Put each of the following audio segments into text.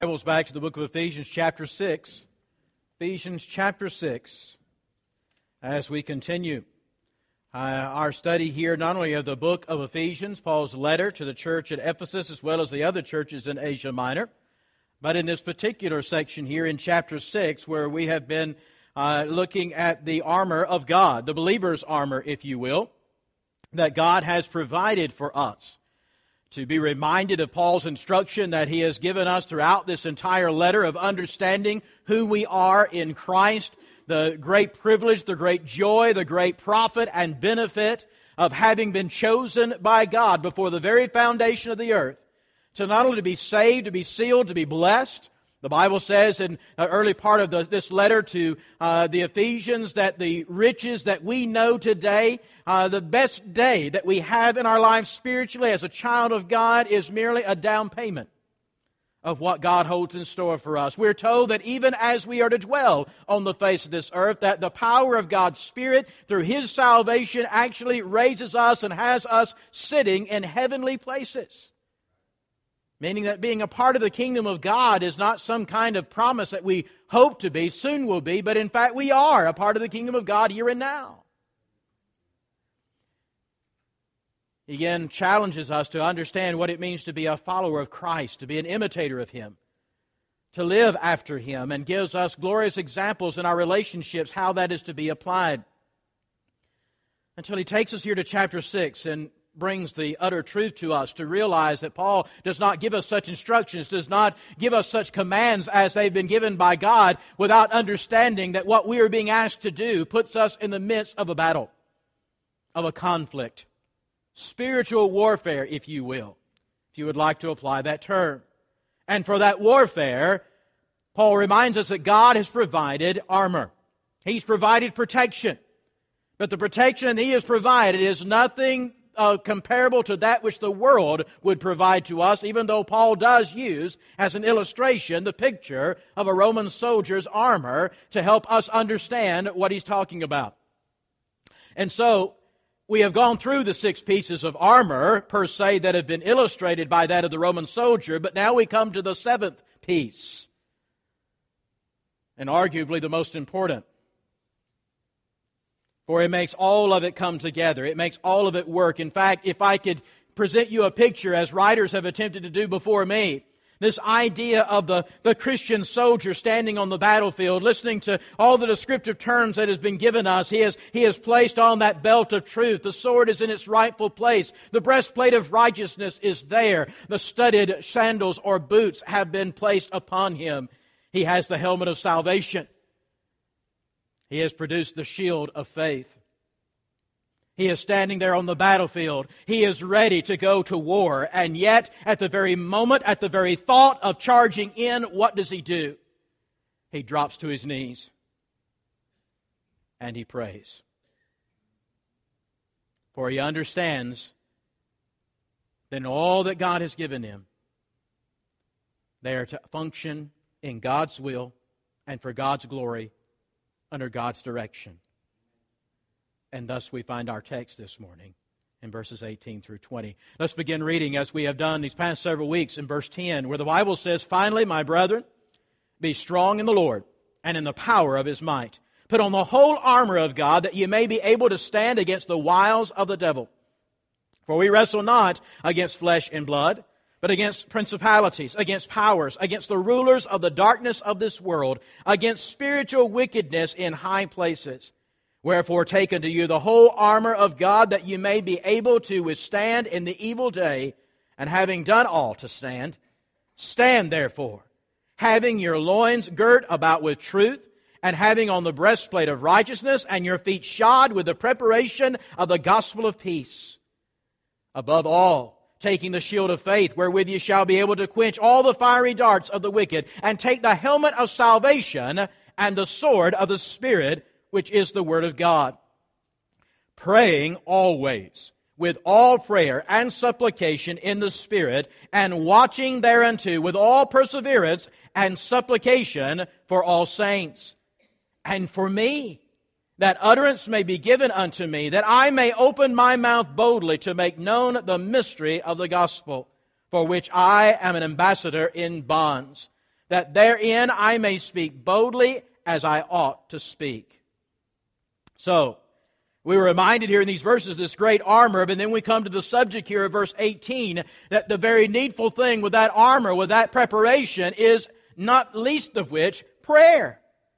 Bibles back to the book of Ephesians chapter 6. Ephesians chapter 6. As we continue our study here, not only of the book of Ephesians, Paul's letter to the church at Ephesus, as well as the other churches in Asia Minor, but in this particular section here in chapter 6, where we have been looking at the armor of God, the believer's armor, if you will, that God has provided for us. To be reminded of Paul's instruction that he has given us throughout this entire letter of understanding who we are in Christ, the great privilege, the great joy, the great profit and benefit of having been chosen by God before the very foundation of the earth, to not only to be saved, to be sealed, to be blessed. The Bible says in the early part of this letter to the Ephesians that the riches that we know today, the best day that we have in our lives spiritually as a child of God is merely a down payment of what God holds in store for us. We're told that even as we are to dwell on the face of this earth, that the power of God's Spirit through His salvation actually raises us and has us sitting in heavenly places. Meaning that being a part of the kingdom of God is not some kind of promise that we hope to be, soon will be, but in fact we are a part of the kingdom of God here and now. He again challenges us to understand what it means to be a follower of Christ, to be an imitator of Him, to live after Him, and gives us glorious examples in our relationships how that is to be applied. Until he takes us here to chapter 6 and brings the utter truth to us to realize that Paul does not give us such instructions, does not give us such commands as they've been given by God without understanding that what we are being asked to do puts us in the midst of a battle, of a conflict. Spiritual warfare, if you will, if you would like to apply that term. And for that warfare, Paul reminds us that God has provided armor. He's provided protection. But the protection He has provided is nothing comparable to that which the world would provide to us, even though Paul does use as an illustration the picture of a Roman soldier's armor to help us understand what he's talking about. And so we have gone through the 6 pieces of armor, per se, that have been illustrated by that of the Roman soldier, but now we come to the 7th piece, and arguably the most important. For it makes all of it come together. It makes all of it work. In fact, if I could present you a picture, as writers have attempted to do before me, this idea of the Christian soldier standing on the battlefield, listening to all the descriptive terms that has been given us. He has placed on that belt of truth. The sword is in its rightful place. The breastplate of righteousness is there. The studded sandals or boots have been placed upon him. He has the helmet of salvation. He has produced the shield of faith. He is standing there on the battlefield. He is ready to go to war. And yet, at the very moment, at the very thought of charging in, what does he do? He drops to his knees and he prays. For he understands that in all that God has given him, they are to function in God's will and for God's glory under God's direction. And thus we find our text this morning in verses 18 through 20. Let's begin reading as we have done these past several weeks in verse 10, where the Bible says, "Finally, my brethren, be strong in the Lord and in the power of His might. Put on the whole armor of God, that ye may be able to stand against the wiles of the devil. For we wrestle not against flesh and blood, but against principalities, against powers, against the rulers of the darkness of this world, against spiritual wickedness in high places. Wherefore take unto you the whole armor of God, that you may be able to withstand in the evil day, and having done all to stand, stand therefore, having your loins girt about with truth, and having on the breastplate of righteousness, and your feet shod with the preparation of the gospel of peace. Above all, taking the shield of faith, wherewith ye shall be able to quench all the fiery darts of the wicked, and take the helmet of salvation and the sword of the Spirit, which is the Word of God. Praying always with all prayer and supplication in the Spirit, and watching thereunto with all perseverance and supplication for all saints. And for me, that utterance may be given unto me, that I may open my mouth boldly to make known the mystery of the gospel, for which I am an ambassador in bonds, that therein I may speak boldly as I ought to speak. So, we were reminded here in these verses this great armor, but then we come to the subject here of verse 18, that the very needful thing with that armor, with that preparation, is not least of which prayer.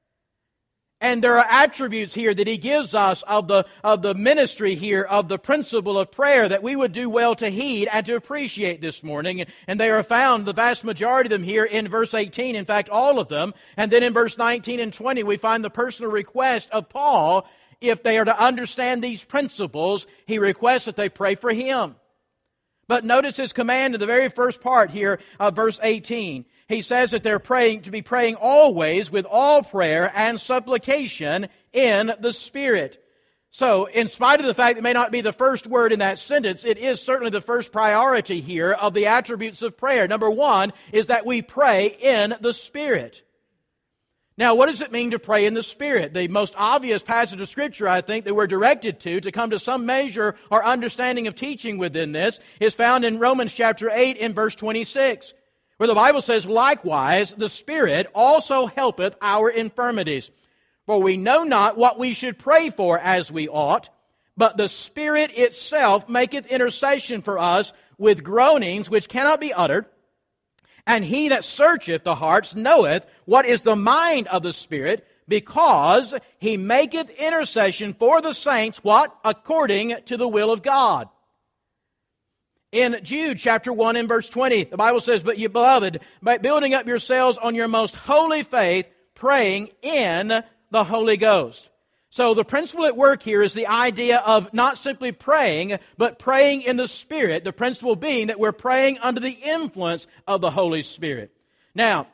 And there are attributes here that he gives us of the ministry here, of the principle of prayer, that we would do well to heed and to appreciate this morning. And they are found, the vast majority of them, here in verse 18. In fact, all of them. And then in verse 19 and 20, we find the personal request of Paul. If they are to understand these principles, he requests that they pray for him. But notice his command in the very first part here of verse 18. He says that they're to be praying always with all prayer and supplication in the Spirit. So, in spite of the fact that it may not be the first word in that sentence, it is certainly the first priority here of the attributes of prayer. Number one is that we pray in the Spirit. Now, what does it mean to pray in the Spirit? The most obvious passage of Scripture, I think, that we're directed to come to some measure or understanding of teaching within this, is found in Romans chapter 8 in verse 26, where the Bible says, "Likewise, the Spirit also helpeth our infirmities. For we know not what we should pray for as we ought, but the Spirit itself maketh intercession for us with groanings which cannot be uttered. And he that searcheth the hearts knoweth what is the mind of the Spirit, because he maketh intercession for the saints," what? "According to the will of God." In Jude chapter 1 and verse 20, the Bible says, "But ye beloved, by building up yourselves on your most holy faith, praying in the Holy Ghost." So the principle at work here is the idea of not simply praying, but praying in the Spirit. The principle being that we're praying under the influence of the Holy Spirit. Now,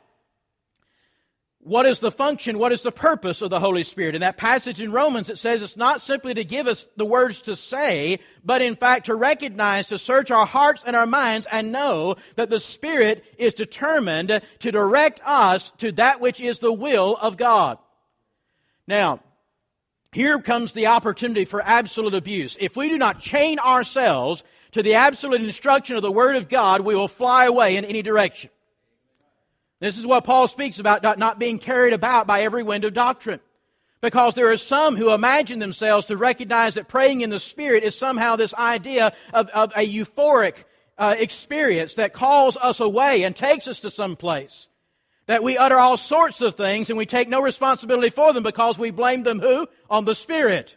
what is the function, what is the purpose of the Holy Spirit? In that passage in Romans, it says it's not simply to give us the words to say, but in fact to recognize, to search our hearts and our minds and know that the Spirit is determined to direct us to that which is the will of God. Now, here comes the opportunity for absolute abuse. If we do not chain ourselves to the absolute instruction of the Word of God, we will fly away in any direction. This is what Paul speaks about, not being carried about by every wind of doctrine. Because there are some who imagine themselves to recognize that praying in the Spirit is somehow this idea of a euphoric experience that calls us away and takes us to some place. That we utter all sorts of things and we take no responsibility for them because we blame them who? On the Spirit.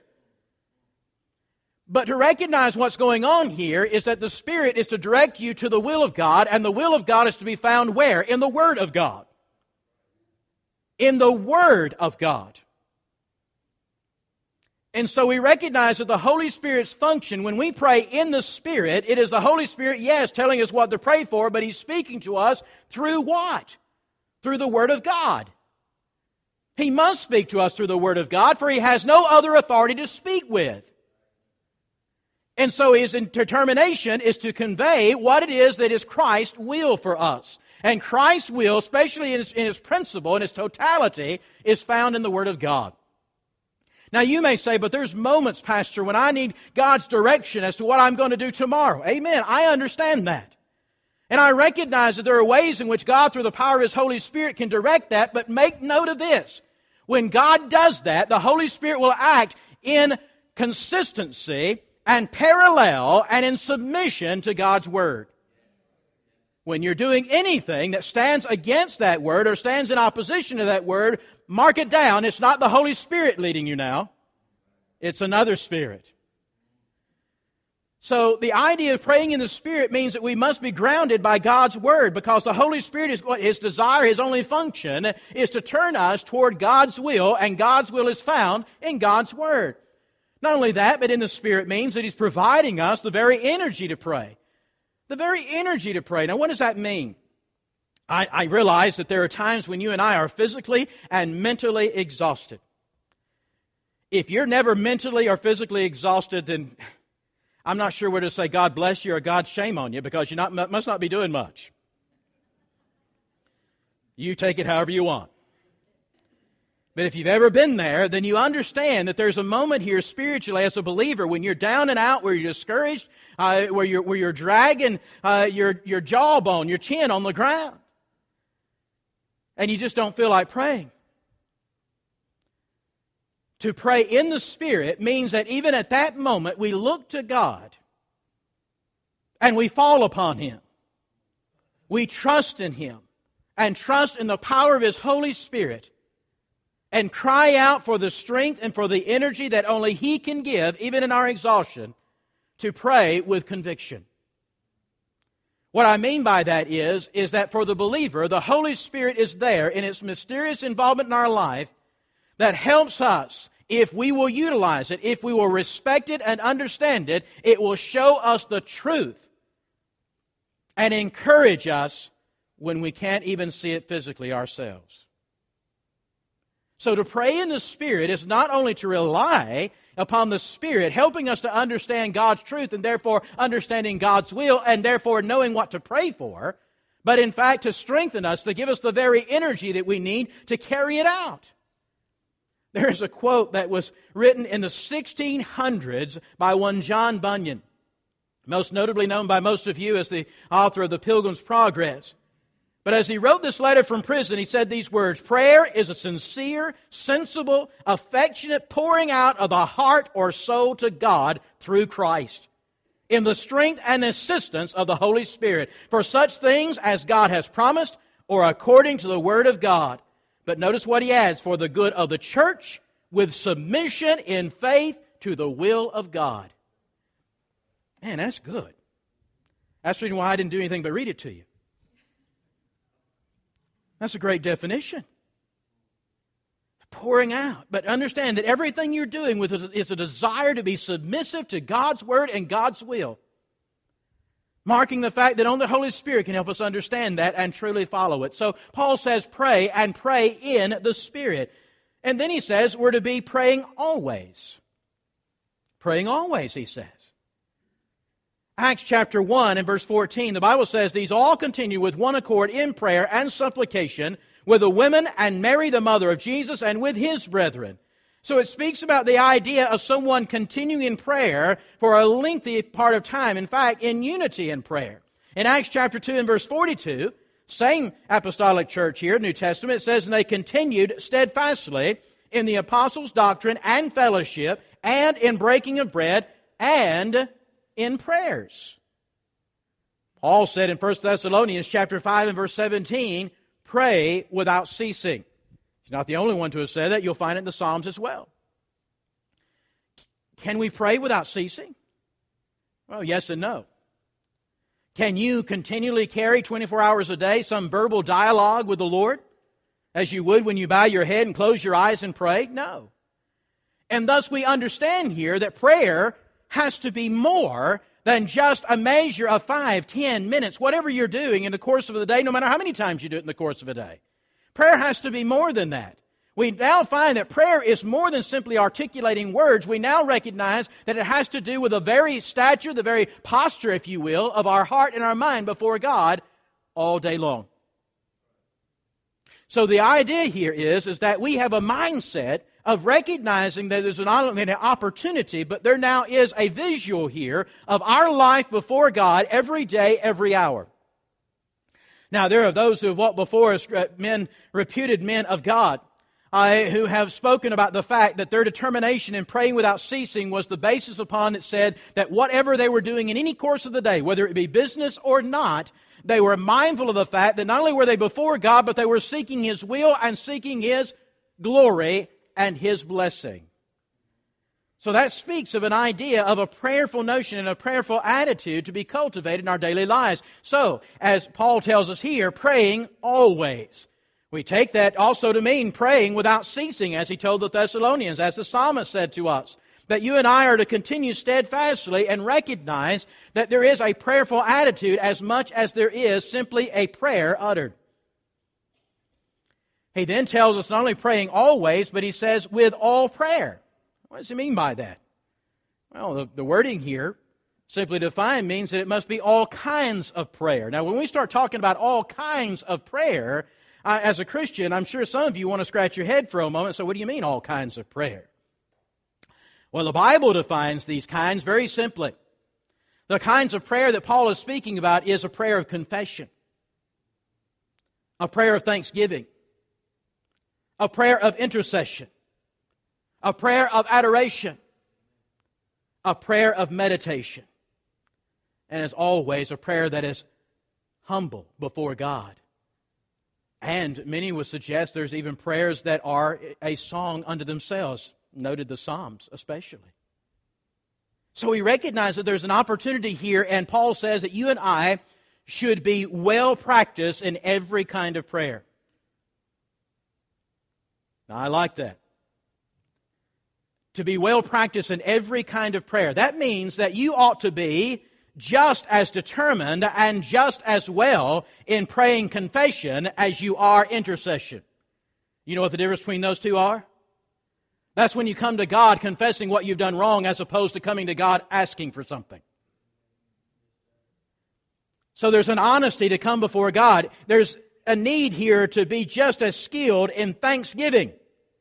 But to recognize what's going on here is that the Spirit is to direct you to the will of God, and the will of God is to be found where? In the Word of God. In the Word of God. And so we recognize that the Holy Spirit's function, when we pray in the Spirit, it is the Holy Spirit, yes, telling us what to pray for, but He's speaking to us through what? Through the Word of God. He must speak to us through the Word of God, for He has no other authority to speak with. And so His determination is to convey what it is that is Christ's will for us. And Christ's will, especially in His principle, in His totality, is found in the Word of God. Now you may say, but there's moments, Pastor, when I need God's direction as to what I'm going to do tomorrow. Amen. I understand that. And I recognize that there are ways in which God, through the power of His Holy Spirit, can direct that, but make note of this. When God does that, the Holy Spirit will act in consistency and parallel and in submission to God's Word. When you're doing anything that stands against that Word or stands in opposition to that Word, mark it down. It's not the Holy Spirit leading you now. It's another spirit. So the idea of praying in the Spirit means that we must be grounded by God's Word, because the Holy Spirit is what His desire, His only function, is to turn us toward God's will, and God's will is found in God's Word. Not only that, but in the Spirit means that He's providing us the very energy to pray. The very energy to pray. Now, what does that mean? I realize that there are times when you and I are physically and mentally exhausted. If you're never mentally or physically exhausted, then I'm not sure whether to say God bless you or God shame on you, because you must not be doing much. You take it however you want. But if you've ever been there, then you understand that there's a moment here spiritually as a believer when you're down and out, where you're discouraged, where you're dragging your jawbone, your chin on the ground. and you just don't feel like praying. To pray in the Spirit means that even at that moment we look to God and we fall upon Him. We trust in Him and trust in the power of His Holy Spirit and cry out for the strength and for the energy that only He can give, even in our exhaustion, to pray with conviction. What I mean by that is that for the believer, the Holy Spirit is there in its mysterious involvement in our life that helps us. If we will utilize it, if we will respect it and understand it, it will show us the truth and encourage us when we can't even see it physically ourselves. So to pray in the Spirit is not only to rely upon the Spirit, helping us to understand God's truth and therefore understanding God's will and therefore knowing what to pray for, but in fact to strengthen us, to give us the very energy that we need to carry it out. There is a quote that was written in the 1600s by one John Bunyan, most notably known by most of you as the author of The Pilgrim's Progress. But as he wrote this letter from prison, he said these words, "Prayer is a sincere, sensible, affectionate pouring out of the heart or soul to God through Christ, in the strength and assistance of the Holy Spirit, for such things as God has promised or according to the Word of God." But notice what he adds, "for the good of the church, with submission in faith to the will of God." Man, that's good. That's the reason why I didn't do anything but read it to you. That's a great definition. Pouring out. But understand that everything you're doing with it is a desire to be submissive to God's Word and God's will. Marking the fact that only the Holy Spirit can help us understand that and truly follow it. So Paul says pray and pray in the Spirit. And then he says we're to be praying always. Praying always, he says. Acts chapter 1 and verse 14, the Bible says, "These all continue with one accord in prayer and supplication with the women and Mary the mother of Jesus and with His brethren." So it speaks about the idea of someone continuing in prayer for a lengthy part of time. In fact, in unity in prayer. In Acts chapter 2 and verse 42, same apostolic church here, New Testament, it says, "And they continued steadfastly in the apostles' doctrine and fellowship and in breaking of bread and in prayers." Paul said in 1 Thessalonians chapter 5 and verse 17, "Pray without ceasing." He's not the only one to have said that. You'll find it in the Psalms as well. Can we pray without ceasing? Well, yes and no. Can you continually carry 24 hours a day some verbal dialogue with the Lord as you would when you bow your head and close your eyes and pray? No. And thus we understand here that prayer has to be more than just a measure of 5, 10 minutes, whatever you're doing in the course of the day, no matter how many times you do it in the course of a day. Prayer has to be more than that. We now find that prayer is more than simply articulating words. We now recognize that it has to do with the very stature, the very posture, if you will, of our heart and our mind before God all day long. So the idea here is that we have a mindset of recognizing that there's not only an opportunity, but there now is a visual here of our life before God every day, every hour. Now, there are those who have walked before us, reputed men of God, who have spoken about the fact that their determination in praying without ceasing was the basis upon it said that whatever they were doing in any course of the day, whether it be business or not, they were mindful of the fact that not only were they before God, but they were seeking His will and seeking His glory and His blessing. So that speaks of an idea of a prayerful notion and a prayerful attitude to be cultivated in our daily lives. So, as Paul tells us here, praying always. We take that also to mean praying without ceasing, as he told the Thessalonians, as the psalmist said to us, that you and I are to continue steadfastly and recognize that there is a prayerful attitude as much as there is simply a prayer uttered. He then tells us not only praying always, but he says with all prayer. What does he mean by that? Well, the wording here, simply defined, means that it must be all kinds of prayer. Now, when we start talking about all kinds of prayer, as a Christian, I'm sure some of you want to scratch your head for a moment. So what do you mean all kinds of prayer? Well, the Bible defines these kinds very simply. The kinds of prayer that Paul is speaking about is a prayer of confession, a prayer of thanksgiving, a prayer of intercession, a prayer of adoration, a prayer of meditation, and as always, a prayer that is humble before God. And many would suggest there's even prayers that are a song unto themselves, noted the Psalms especially. So we recognize that there's an opportunity here, and Paul says that you and I should be well practiced in every kind of prayer. Now, I like that. To be well practiced in every kind of prayer. That means that you ought to be just as determined and just as well in praying confession as you are intercession. You know what the difference between those two are? That's when you come to God confessing what you've done wrong as opposed to coming to God asking for something. So there's an honesty to come before God. There's a need here to be just as skilled in thanksgiving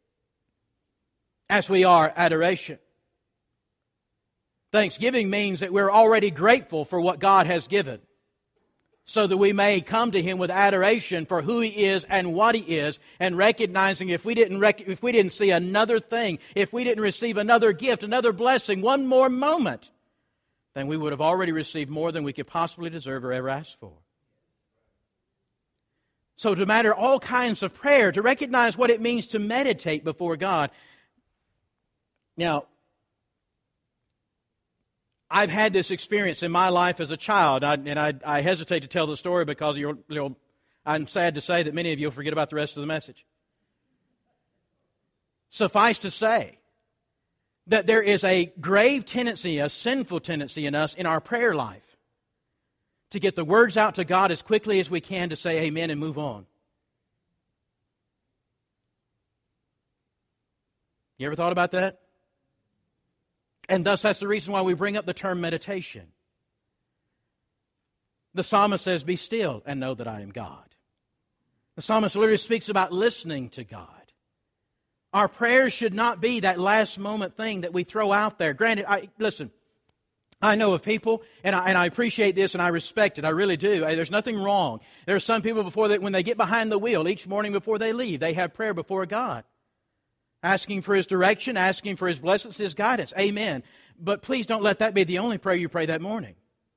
as we are adoration. Thanksgiving means that we're already grateful for what God has given, so that we may come to Him with adoration for who He is and what He is, and recognizing if we didn't see another thing, if we didn't receive another gift, another blessing, one more moment, then we would have already received more than we could possibly deserve or ever ask for. So to matter all kinds of prayer, to recognize what it means to meditate before God. Now, I've had this experience in my life as a child, and I hesitate to tell the story because I'm sad to say that many of you will forget about the rest of the message. Suffice to say that there is a grave tendency, a sinful tendency in us in our prayer life to get the words out to God as quickly as we can to say amen and move on. You ever thought about that? And thus, that's the reason why we bring up the term meditation. The psalmist says, "Be still and know that I am God." The psalmist literally speaks about listening to God. Our prayers should not be that last moment thing that we throw out there. Granted, I know of people, and I appreciate this and I respect it. I really do. There's nothing wrong. There are some people when they get behind the wheel each morning before they leave, they have prayer before God, asking for His direction, asking for His blessings, His guidance. Amen. But please don't let that be the only prayer you pray that morning.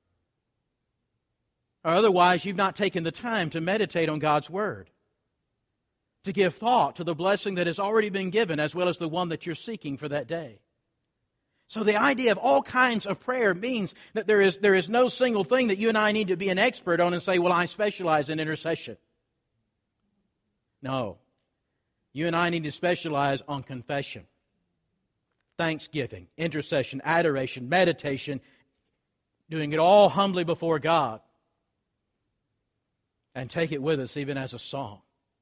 Or otherwise, you've not taken the time to meditate on God's Word, to give thought to the blessing that has already been given as well as the one that you're seeking for that day. So the idea of all kinds of prayer means that there is no single thing that you and I need to be an expert on and say, well, I specialize in intercession. No. You and I need to specialize on confession, thanksgiving, intercession, adoration, meditation, doing it all humbly before God, and take it with us even as a song.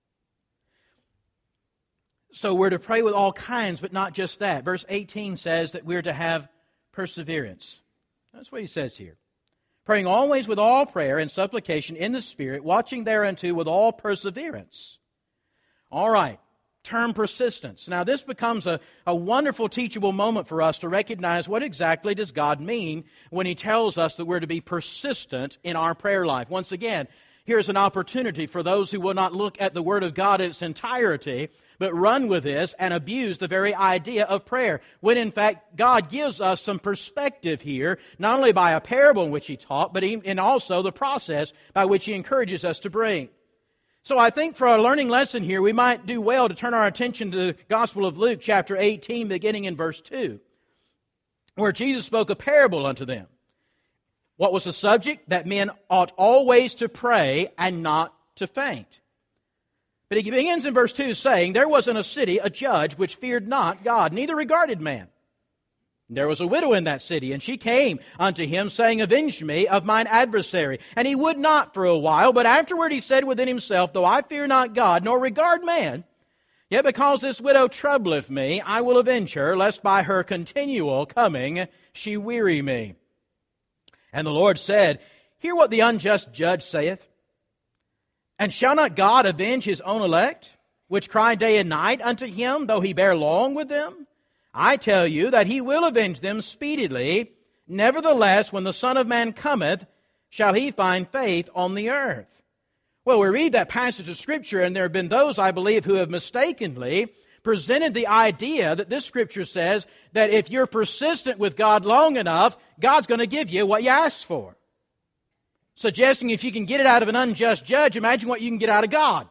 So we're to pray with all kinds, but not just that. Verse 18 says that we're to have perseverance. That's what he says here. Praying always with all prayer and supplication in the Spirit, watching thereunto with all perseverance. All right. Term persistence. Now this becomes a wonderful teachable moment for us to recognize what exactly does God mean when He tells us that we're to be persistent in our prayer life. Once again, here's an opportunity for those who will not look at the Word of God in its entirety, but run with this and abuse the very idea of prayer, when in fact God gives us some perspective here, not only by a parable in which He taught, but and also the process by which He encourages us to pray. So I think for our learning lesson here, we might do well to turn our attention to the Gospel of Luke, chapter 18, beginning in verse 2, where Jesus spoke a parable unto them. What was the subject? That men ought always to pray and not to faint. But he begins in verse 2 saying, "There was in a city a judge which feared not God, neither regarded man. There was a widow in that city, and she came unto him, saying, Avenge me of mine adversary. And he would not for a while, but afterward he said within himself, Though I fear not God, nor regard man, yet because this widow troubleth me, I will avenge her, lest by her continual coming she weary me. And the Lord said, Hear what the unjust judge saith. And shall not God avenge His own elect, which cry day and night unto Him, though He bear long with them? I tell you that He will avenge them speedily. Nevertheless, when the Son of Man cometh, shall He find faith on the earth? Well, we read that passage of Scripture, and there have been those, I believe, who have mistakenly presented the idea that this Scripture says that if you're persistent with God long enough, God's going to give you what you asked for. Suggesting if you can get it out of an unjust judge, imagine what you can get out of God.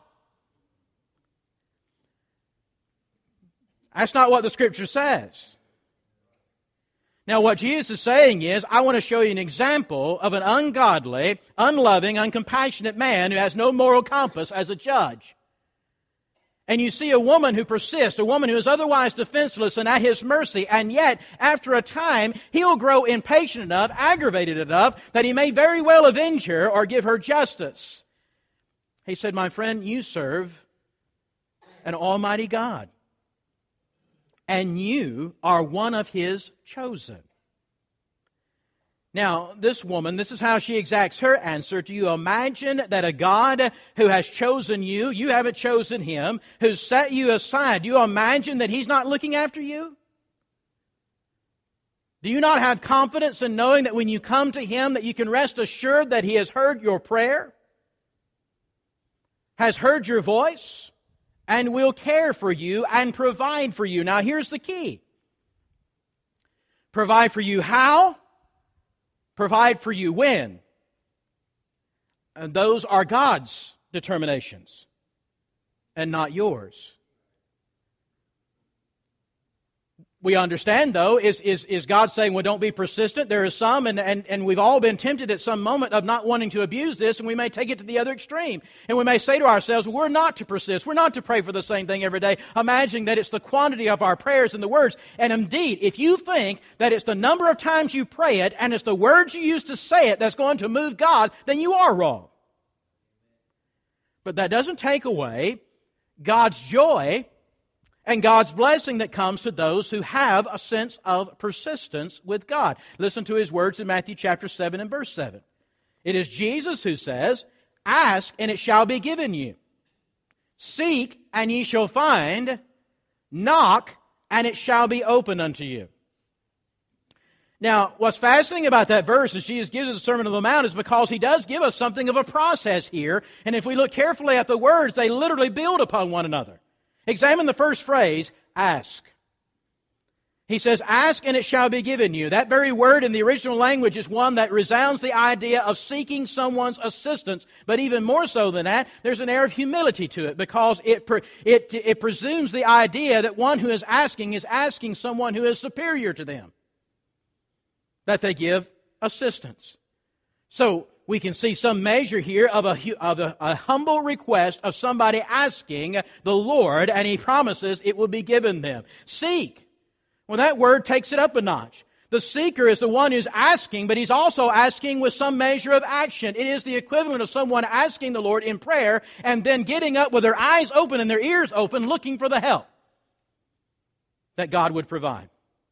That's not what the Scripture says. Now, what Jesus is saying is, I want to show you an example of an ungodly, unloving, uncompassionate man who has no moral compass as a judge. And you see a woman who persists, a woman who is otherwise defenseless and at his mercy, and yet, after a time, he'll grow impatient enough, aggravated enough, that he may very well avenge her or give her justice. He said, my friend, you serve an almighty God. And you are one of His chosen. Now, this woman, this is how she exacts her answer. Do you imagine that a God who has chosen you, you haven't chosen Him, who's set you aside, do you imagine that He's not looking after you? Do you not have confidence in knowing that when you come to Him that you can rest assured that He has heard your prayer, has heard your voice, and will care for you and provide for you? Now, here's the key. Provide for you how? Provide for you when? And those are God's determinations and not yours. We understand, though, is God saying, well, don't be persistent? There is some, and we've all been tempted at some moment of not wanting to abuse this, and we may take it to the other extreme. And we may say to ourselves, well, we're not to persist. We're not to pray for the same thing every day, imagining that it's the quantity of our prayers and the words. And indeed, if you think that it's the number of times you pray it, and it's the words you use to say it that's going to move God, then you are wrong. But that doesn't take away God's joy and God's blessing that comes to those who have a sense of persistence with God. Listen to His words in Matthew chapter 7 and verse 7. It is Jesus who says, ask and it shall be given you. Seek and ye shall find. Knock and it shall be opened unto you. Now, what's fascinating about that verse as Jesus gives us the Sermon on the Mount is because He does give us something of a process here. And if we look carefully at the words, they literally build upon one another. Examine the first phrase, ask. He says, ask and it shall be given you. That very word in the original language is one that resounds the idea of seeking someone's assistance. But even more so than that, there's an air of humility to it because it presumes the idea that one who is asking someone who is superior to them, that they give assistance. So, we can see some measure here of a humble request of somebody asking the Lord, and He promises it will be given them. Seek. Well, that word takes it up a notch. The seeker is the one who's asking, but he's also asking with some measure of action. It is the equivalent of someone asking the Lord in prayer and then getting up with their eyes open and their ears open, looking for the help that God would provide.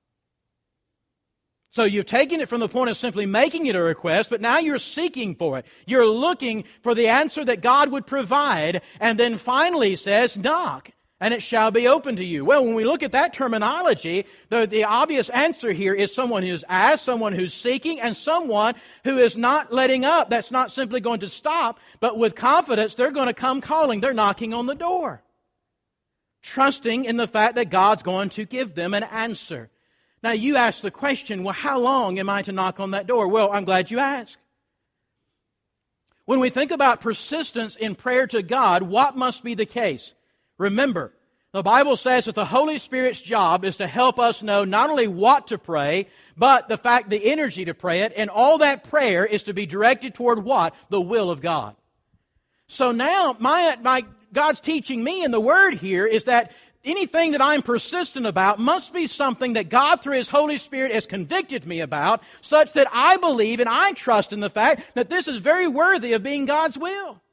So you've taken it from the point of simply making it a request, but now you're seeking for it. You're looking for the answer that God would provide, and then finally He says, knock, and it shall be open to you. Well, when we look at that terminology, the obvious answer here is someone who's asked, someone who's seeking, and someone who is not letting up. That's not simply going to stop, but with confidence they're going to come calling. They're knocking on the door, trusting in the fact that God's going to give them an answer. Now, you ask the question, well, how long am I to knock on that door? Well, I'm glad you asked. When we think about persistence in prayer to God, what must be the case? Remember, the Bible says that the Holy Spirit's job is to help us know not only what to pray, but the energy to pray it, and all that prayer is to be directed toward what? The will of God. So now, my God's teaching me in the Word here is that anything that I'm persistent about must be something that God, through His Holy Spirit, has convicted me about, such that I believe and I trust in the fact that this is very worthy of being God's will.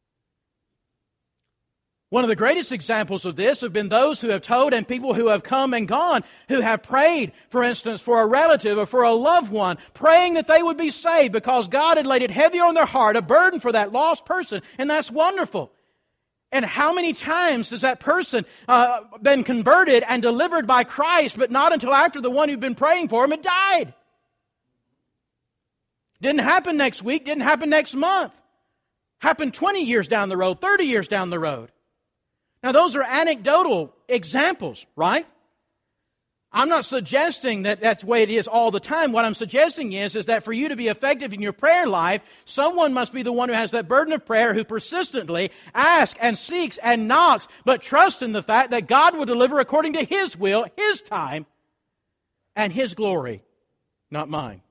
One of the greatest examples of this have been those who have told and people who have come and gone, who have prayed, for instance, for a relative or for a loved one, praying that they would be saved because God had laid it heavy on their heart, a burden for that lost person, and that's wonderful. And how many times has that person been converted and delivered by Christ, but not until after the one who'd been praying for him had died? Didn't happen next week, didn't happen next month. Happened 20 years down the road, 30 years down the road. Now, those are anecdotal examples, right? I'm not suggesting that that's the way it is all the time. What I'm suggesting is that for you to be effective in your prayer life, someone must be the one who has that burden of prayer, who persistently asks and seeks and knocks, but trusts in the fact that God will deliver according to His will, His time, and His glory, not mine.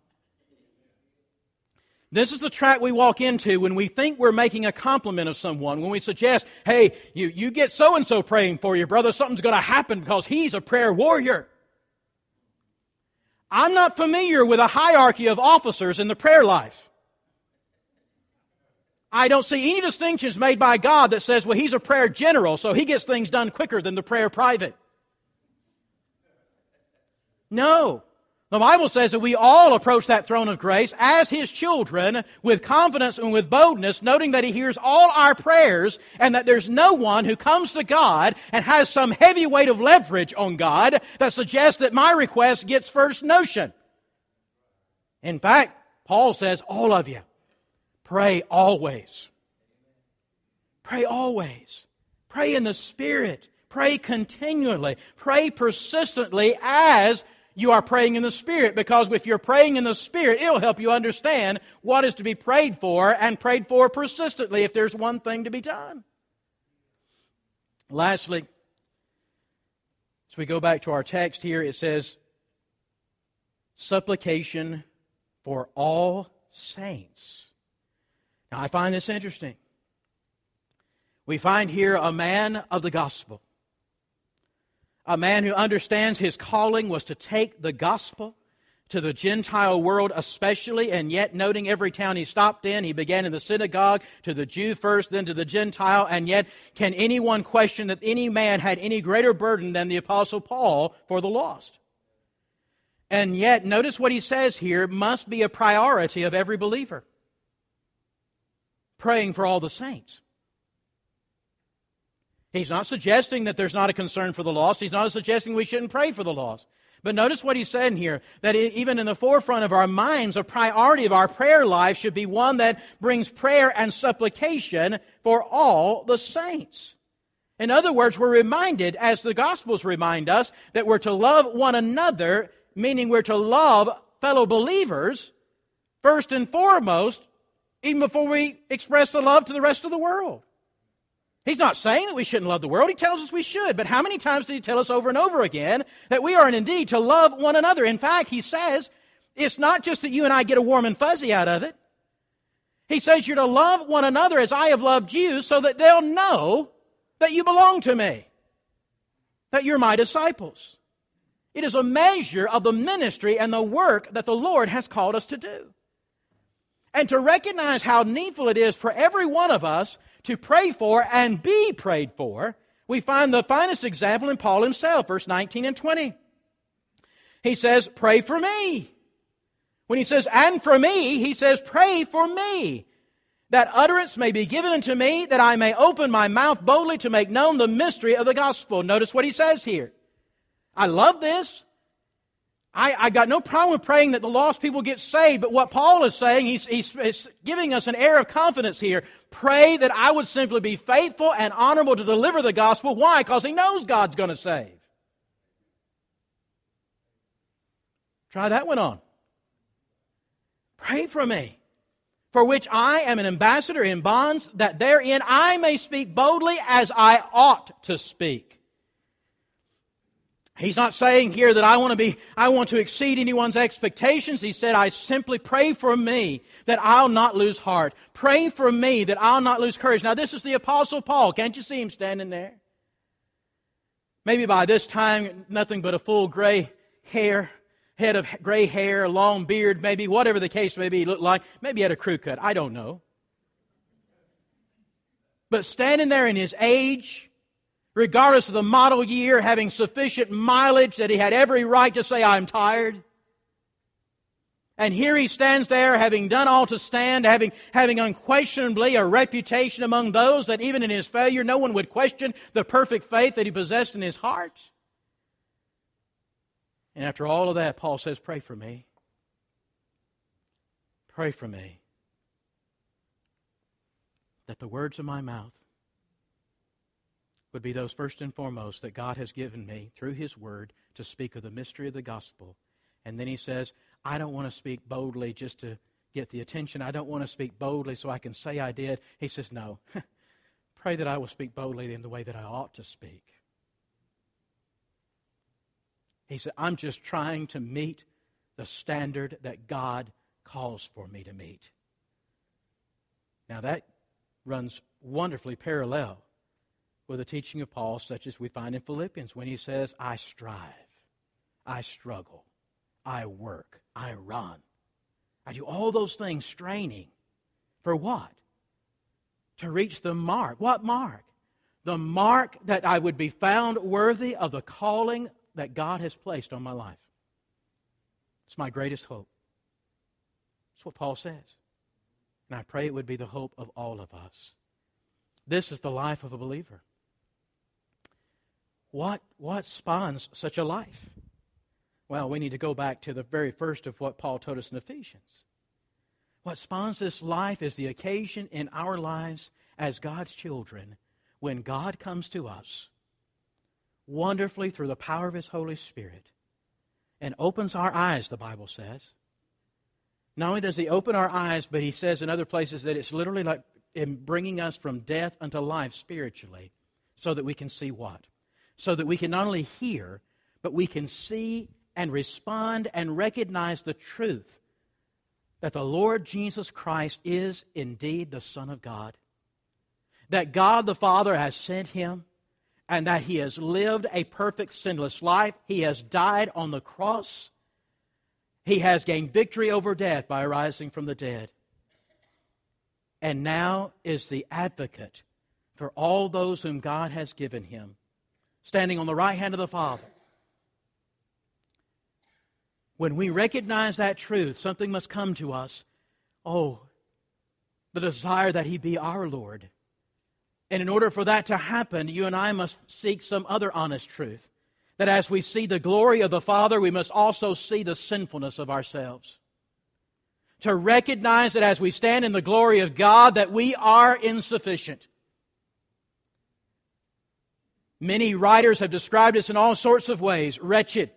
This is the trap we walk into when we think we're making a compliment of someone, when we suggest, hey, you get so-and-so praying for your brother, something's going to happen because he's a prayer warrior. I'm not familiar with a hierarchy of officers in the prayer life. I don't see any distinctions made by God that says, well, he's a prayer general, so he gets things done quicker than the prayer private. No. The Bible says that we all approach that throne of grace as His children with confidence and with boldness, noting that He hears all our prayers and that there's no one who comes to God and has some heavy weight of leverage on God that suggests that my request gets first notion. In fact, Paul says, all of you, pray always. Pray always. Pray in the Spirit. Pray continually. Pray persistently as you are praying in the Spirit, because if you're praying in the Spirit, it'll help you understand what is to be prayed for and prayed for persistently if there's one thing to be done. Lastly, as we go back to our text here, it says, supplication for all saints. Now, I find this interesting. We find here a man of the gospel. A man who understands his calling was to take the gospel to the Gentile world especially, and yet noting every town he stopped in, he began in the synagogue, to the Jew first, then to the Gentile, and yet can anyone question that any man had any greater burden than the Apostle Paul for the lost? And yet, notice what he says here, must be a priority of every believer. Praying for all the saints. He's not suggesting that there's not a concern for the lost. He's not suggesting we shouldn't pray for the lost. But notice what he's saying here, that even in the forefront of our minds, a priority of our prayer life should be one that brings prayer and supplication for all the saints. In other words, we're reminded, as the Gospels remind us, that we're to love one another, meaning we're to love fellow believers first and foremost, even before we express the love to the rest of the world. He's not saying that we shouldn't love the world. He tells us we should. But how many times did He tell us over and over again that we are indeed to love one another? In fact, He says it's not just that you and I get a warm and fuzzy out of it. He says you're to love one another as I have loved you, so that they'll know that you belong to me, that you're my disciples. It is a measure of the ministry and the work that the Lord has called us to do. And to recognize how needful it is for every one of us to pray for and be prayed for, we find the finest example in Paul himself, verse 19 and 20. He says, pray for me. When he says, and for me, he says, pray for me, that utterance may be given unto me, that I may open my mouth boldly to make known the mystery of the gospel. Notice what he says here. I love this. I got no problem with praying that the lost people get saved, but what Paul is saying, he's giving us an air of confidence here. Pray that I would simply be faithful and honorable to deliver the gospel. Why? Because he knows God's going to save. Try that one on. Pray for me, for which I am an ambassador in bonds, that therein I may speak boldly as I ought to speak. He's not saying here that I want to exceed anyone's expectations. He said, I simply pray for me that I'll not lose heart. Pray for me that I'll not lose courage. Now, this is the Apostle Paul. Can't you see him standing there? Maybe by this time, nothing but a full gray hair, head of gray hair, a long beard, maybe, whatever the case may be, looked like. Maybe he had a crew cut. I don't know. But standing there in his age, regardless of the model year, having sufficient mileage that he had every right to say, I'm tired. And here he stands there, having done all to stand, having unquestionably a reputation among those that even in his failure, no one would question the perfect faith that he possessed in his heart. And after all of that, Paul says, pray for me. Pray for me. that the words of my mouth would be those first and foremost that God has given me through His Word to speak of the mystery of the gospel. And then He says, I don't want to speak boldly just to get the attention. I don't want to speak boldly so I can say I did. He says, no. Pray that I will speak boldly in the way that I ought to speak. He said, I'm just trying to meet the standard that God calls for me to meet. Now that runs wonderfully parallel with the teaching of Paul, such as we find in Philippians, when he says, I strive, I struggle, I work, I run. I do all those things straining. For what? To reach the mark. What mark? The mark that I would be found worthy of the calling that God has placed on my life. It's my greatest hope. That's what Paul says. And I pray it would be the hope of all of us. This is the life of a believer. What spawns such a life? Well, we need to go back to the very first of what Paul told us in Ephesians. What spawns this life is the occasion in our lives as God's children when God comes to us wonderfully through the power of His Holy Spirit and opens our eyes, the Bible says. Not only does He open our eyes, but He says in other places that it's literally like in bringing us from death unto life spiritually so that we can see what? So that we can not only hear, but we can see and respond and recognize the truth that the Lord Jesus Christ is indeed the Son of God, that God the Father has sent Him, and that He has lived a perfect sinless life. He has died on the cross. He has gained victory over death by rising from the dead, and now is the advocate for all those whom God has given Him, standing on the right hand of the Father. When we recognize that truth, something must come to us. Oh, the desire that He be our Lord. And in order for that to happen, you and I must seek some other honest truth. That as we see the glory of the Father, we must also see the sinfulness of ourselves. To recognize that as we stand in the glory of God, that we are insufficient. Many writers have described us in all sorts of ways. Wretched,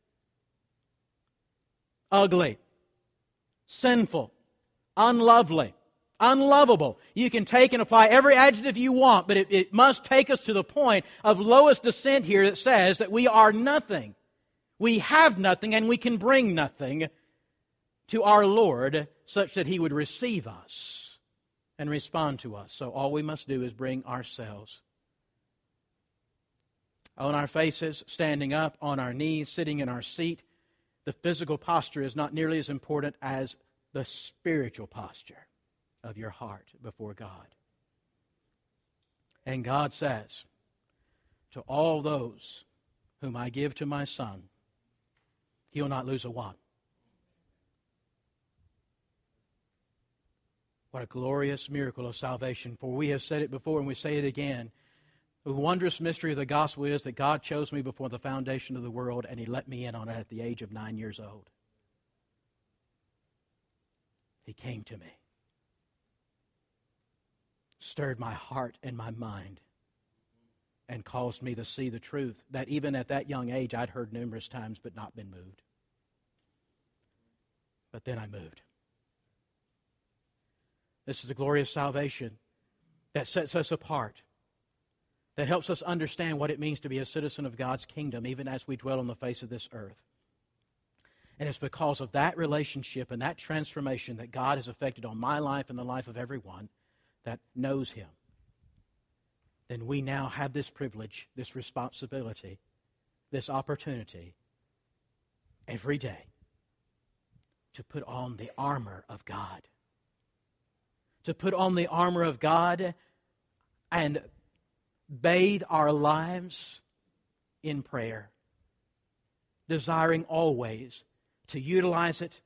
ugly, sinful, unlovely, unlovable. You can take and apply every adjective you want, but it must take us to the point of lowest descent here that says that we are nothing. We have nothing and we can bring nothing to our Lord such that He would receive us and respond to us. So all we must do is bring ourselves on our faces, standing up, on our knees, sitting in our seat. The physical posture is not nearly as important as the spiritual posture of your heart before God. And God says, to all those whom I give to my Son, He'll not lose a one. What a glorious miracle of salvation. For we have said it before and we say it again. The wondrous mystery of the gospel is that God chose me before the foundation of the world and He let me in on it at the age of 9 years old. He came to me, stirred my heart and my mind, and caused me to see the truth that even at that young age I'd heard numerous times but not been moved. But then I moved. This is a glorious salvation that sets us apart, that helps us understand what it means to be a citizen of God's kingdom, even as we dwell on the face of this earth. And it's because of that relationship and that transformation that God has effected on my life and the life of everyone that knows Him. Then we now have this privilege, this responsibility, this opportunity every day to put on the armor of God. To put on the armor of God and bathe our lives in prayer, desiring always to utilize it,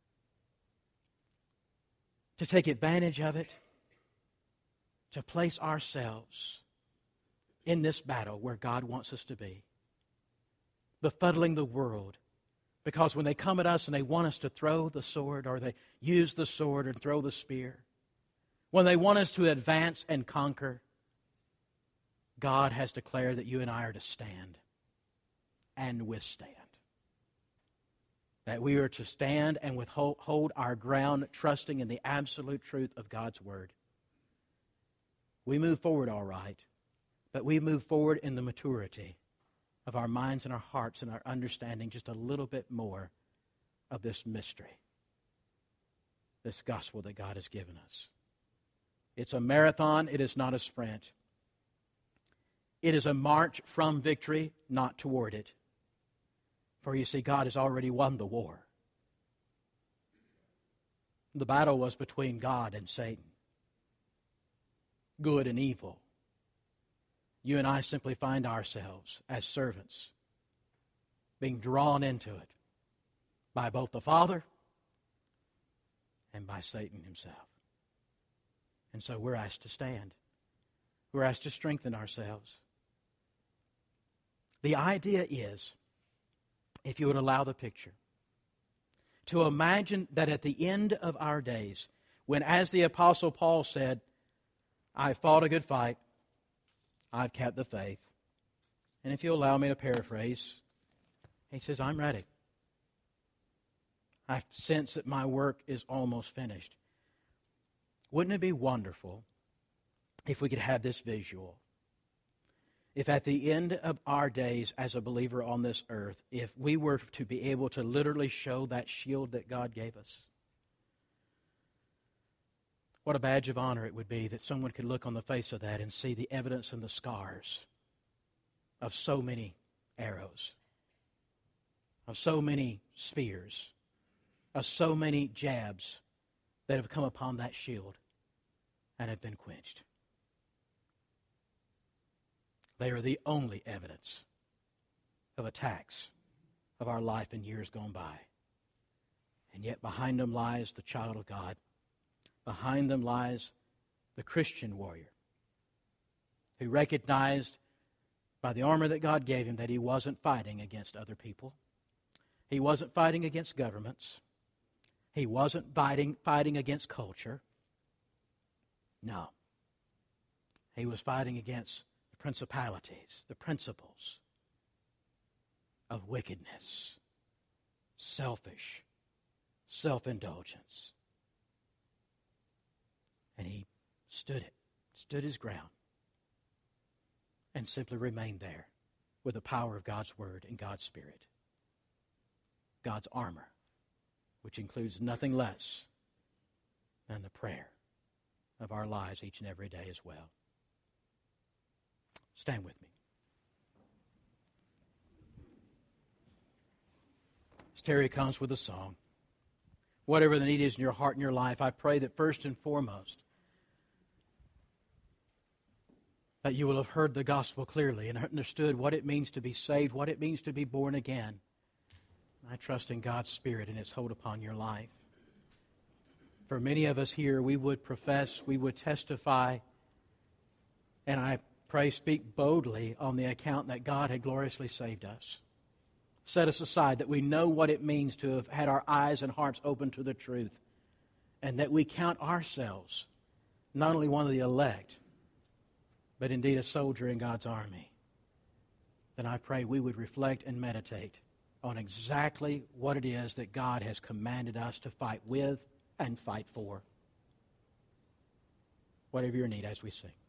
to take advantage of it, to place ourselves in this battle where God wants us to be, befuddling the world. Because when they come at us and they want us to throw the sword or they use the sword and throw the spear, when they want us to advance and conquer, God has declared that you and I are to stand and withstand. That we are to stand and hold our ground, trusting in the absolute truth of God's Word. We move forward all right, but we move forward in the maturity of our minds and our hearts and our understanding just a little bit more of this mystery, this gospel that God has given us. It's a marathon, it is not a sprint. It is a march from victory, not toward it. For you see, God has already won the war. The battle was between God and Satan, good and evil. You and I simply find ourselves as servants being drawn into it by both the Father and by Satan himself. And so we're asked to stand. We're asked to strengthen ourselves. The idea is, if you would allow the picture, to imagine that at the end of our days, when, as the Apostle Paul said, I fought a good fight, I've kept the faith. And if you'll allow me to paraphrase, he says, I'm ready. I sense that my work is almost finished. Wouldn't it be wonderful if we could have this visual? If at the end of our days as a believer on this earth, if we were to be able to literally show that shield that God gave us, what a badge of honor it would be that someone could look on the face of that and see the evidence and the scars of so many arrows, of so many spears, of so many jabs that have come upon that shield and have been quenched. They are the only evidence of attacks of our life in years gone by. And yet behind them lies the child of God. Behind them lies the Christian warrior who recognized by the armor that God gave him that he wasn't fighting against other people. He wasn't fighting against governments. He wasn't fighting against culture. No. He was fighting against principalities, the principles of wickedness, selfish, self-indulgence. And he stood his ground, and simply remained there with the power of God's Word and God's Spirit. God's armor, which includes nothing less than the prayer of our lives each and every day as well. Stand with me. As Terry comes with a song, whatever the need is in your heart and your life, I pray that first and foremost, that you will have heard the gospel clearly and understood what it means to be saved, what it means to be born again. I trust in God's Spirit and His hold upon your life. For many of us here, we would profess, we would testify, and I pray speak boldly on the account that God had gloriously saved us. Set us aside, that we know what it means to have had our eyes and hearts open to the truth, and that we count ourselves not only one of the elect, but indeed a soldier in God's army. Then I pray we would reflect and meditate on exactly what it is that God has commanded us to fight with and fight for. Whatever your need as we sing.